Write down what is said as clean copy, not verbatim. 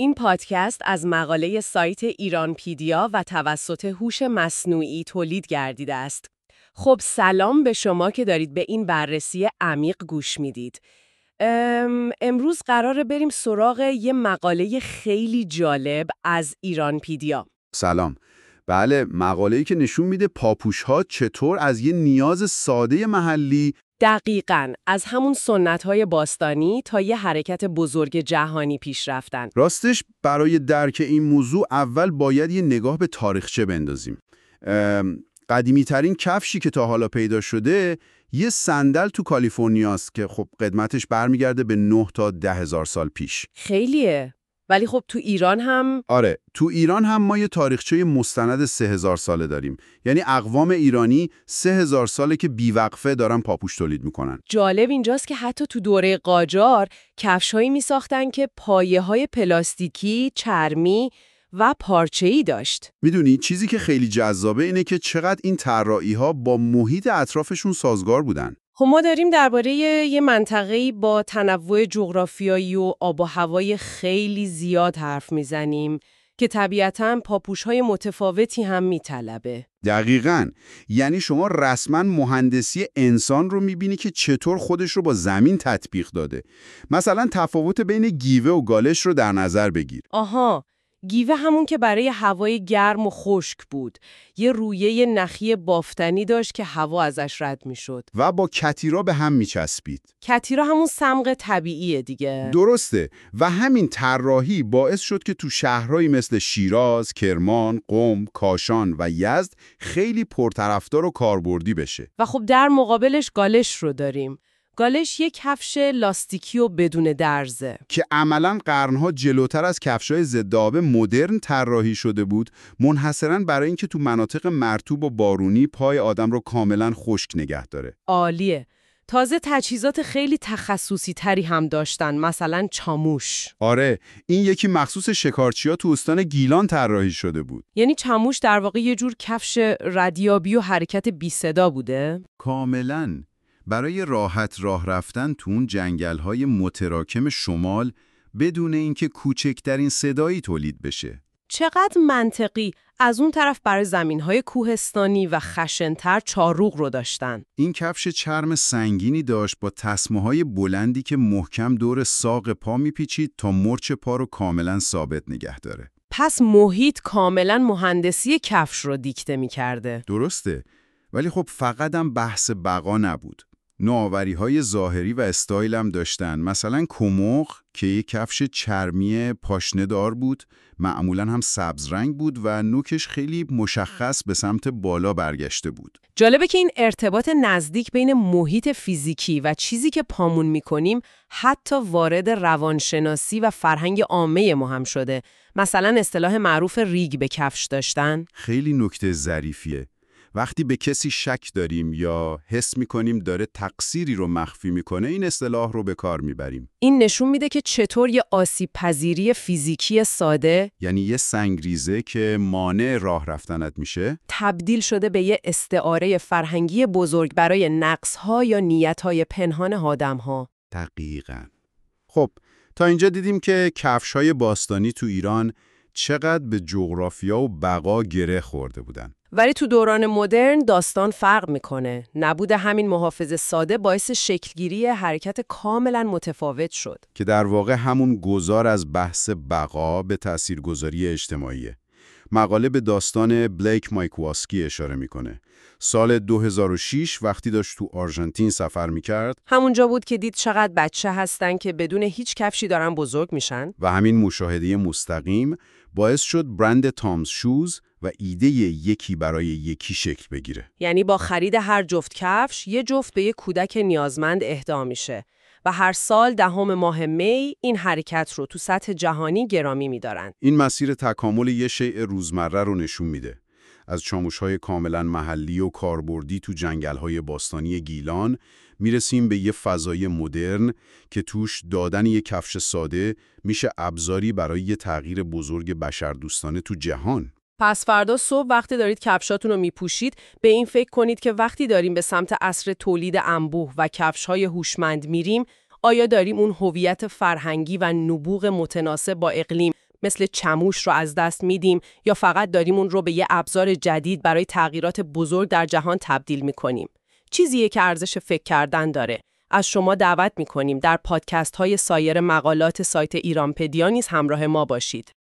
این پادکست از مقاله سایت ایرانپیدیا و توسط هوش مصنوعی تولید گردیده است. خب سلام به شما که دارید به این بررسی عمیق گوش میدید. امروز قراره بریم سراغ یه مقاله خیلی جالب از ایرانپیدیا. سلام. بله، مقاله‌ای که نشون میده پاپوش‌ها چطور از یه نیاز ساده محلی دقیقاً از همون سنت‌های باستانی تا یه حرکت بزرگ جهانی پیش رفتن. راستش برای درک این موضوع اول باید یه نگاه به تاریخچه بندازیم. قدیمی‌ترین کفشی که تا حالا پیدا شده یه صندل تو کالیفرنیاست که خب قدمتش برمیگرده به 9 تا 10,000 سال پیش. خیلیه. ولی خب تو ایران هم؟ آره، تو ایران هم ما یه تاریخچه مستند 3000 ساله داریم. یعنی اقوام ایرانی 3000 ساله که بیوقفه دارن پاپوش تولید میکنن. جالب اینجاست که حتی تو دوره قاجار کفش‌هایی می‌ساختن که پایه‌های پلاستیکی، چرمی و پارچه‌ای داشت. میدونی چیزی که خیلی جذابه اینه که چقدر این طراحی‌ها با محیط اطرافشون سازگار بودن. خب ما داریم درباره یه منطقه‌ای با تنوع جغرافیایی و آب و هوای خیلی زیاد حرف میزنیم که طبیعتاً پاپوش‌های متفاوتی هم میطلبه. دقیقاً. یعنی شما رسماً مهندسی انسان رو میبینی که چطور خودش رو با زمین تطبیق داده. مثلا تفاوت بین گیوه و گالش رو در نظر بگیر. آها، گیوه همون که برای هوای گرم و خشک بود. یه رویه نخی بافتنی داشت که هوا ازش رد میشد. و با کتیرا به هم میچسبید. کتیرا همون صمغ طبیعیه دیگه. درسته. و همین طراحی باعث شد که تو شهرهایی مثل شیراز، کرمان، قم، کاشان و یزد خیلی پرطرفدار و کاربردی بشه. و خب در مقابلش گالش رو داریم. گالش یک کفش لاستیکی و بدون درزه که عملاً قرنها جلوتر از کفشای ضد آب مدرن طراحی شده بود، منحصراً برای اینکه تو مناطق مرطوب و بارونی پای آدم رو کاملاً خشک نگه داره. عالیه. تازه تجهیزات خیلی تخصصی تری هم داشتن، مثلا چاموش. آره، این یکی مخصوص شکارچی‌ها تو استان گیلان طراحی شده بود. یعنی چاموش در واقع یه جور کفش ردیابی و حرکت بی صدا بوده؟ کاملاً. برای راحت راه رفتن تو اون جنگل‌های متراکم شمال بدون اینکه کوچکترین صدایی تولید بشه. چقدر منطقی. از اون طرف برای زمین‌های کوهستانی و خشن‌تر چاروق رو داشتن. این کفش چرم سنگینی داشت با تسمه‌های بلندی که محکم دور ساق پا میپیچید تا مرچ پا رو کاملا ثابت نگه داره. پس محیط کاملا مهندسی کفش رو دیکته می‌کرده. درسته. ولی خب فقط هم بحث بقا نبود. نوآوری‌های ظاهری و استایل هم داشتن. مثلا کموق که یک کفش چرمی پاشنه‌دار بود، معمولاً هم سبز رنگ بود و نوکش خیلی مشخص به سمت بالا برگشته بود. جالبه که این ارتباط نزدیک بین محیط فیزیکی و چیزی که پامون می‌کنیم حتی وارد روانشناسی و فرهنگ عامه ما هم شده. مثلا اصطلاح معروف ریگ به کفش داشتن. خیلی نکته ظریفیه. وقتی به کسی شک داریم یا حس می‌کنیم داره تقصیری رو مخفی می‌کنه، این اصطلاح رو به کار می‌بریم. این نشون میده که چطور یه آسیب پذیری فیزیکی ساده، یعنی یه سنگریزه که مانع راه رفتنت میشه، تبدیل شده به یه استعاره فرهنگی بزرگ برای نقص‌ها یا نیت‌های پنهان آدم‌ها. دقیقاً. خب، تا اینجا دیدیم که کفش‌های باستانی تو ایران چقدر به جغرافیا و بقا گره خورده بودن. ولی تو دوران مدرن داستان فرق میکنه. نبود همین محافظ ساده باعث شکلگیری حرکت کاملا متفاوت شد. که در واقع همون گذار از بحث بقا به تاثیرگذاری اجتماعیه. مقاله به داستان بلیک مایکواسکی اشاره میکنه. سال 2006 وقتی داشت تو آرژانتین سفر میکرد، همونجا بود که دید چقدر بچه هستن که بدون هیچ کفشی دارن بزرگ میشن. و همین مشاهده مستقیم باعث شد برند تامز شوز و ایده یکی برای یکی شکل بگیره. یعنی با خرید هر جفت کفش، یه جفت به یه کودک نیازمند اهدا میشه. و هر سال 10 ماه می این حرکت رو تو سطح جهانی گرامی می‌دارن. این مسیر تکامل یه شیء روزمره رو نشون میده. از چاموش‌های کاملا محلی و کاربردی تو جنگل‌های باستانی گیلان میرسیم به یه فضای مدرن که توش دادن یه کفش ساده میشه ابزاری برای یه تغییر بزرگ بشردوستانه تو جهان. پس فردا صبح وقتی دارید کفشاتون رو میپوشید به این فکر کنید که وقتی داریم به سمت عصر تولید انبوه و کفش‌های هوشمند میریم، آیا داریم اون هویت فرهنگی و نبوغ متناسب با اقلیم مثل چموش رو از دست میدیم یا فقط داریم اون رو به یه ابزار جدید برای تغییرات بزرگ در جهان تبدیل میکنیم. چیزیه که ارزش فکر کردن داره. از شما دعوت میکنیم در پادکست های سایر مقالات سایت ایرانپدیا نیز همراه ما باشید.